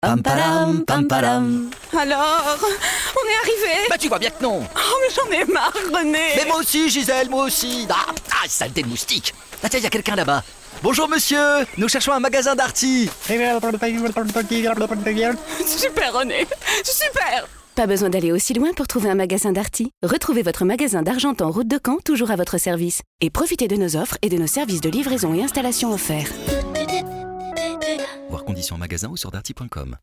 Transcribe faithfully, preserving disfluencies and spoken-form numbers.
Pam padam, pam padam. Alors, on est arrivé. Bah tu vois bien que non. Oh mais j'en ai marre, René. Mais moi aussi Gisèle, moi aussi. Ah, ah saleté de moustique. Ah tiens, il y a quelqu'un là-bas. Bonjour monsieur, nous cherchons un magasin Darty. Super René, super. Pas besoin d'aller aussi loin pour trouver un magasin Darty. Retrouvez votre magasin d'Argentan route de Caen toujours à votre service. Et profitez de nos offres et de nos services de livraison et installation offerts. Voir conditions magasin ou sur darty point com.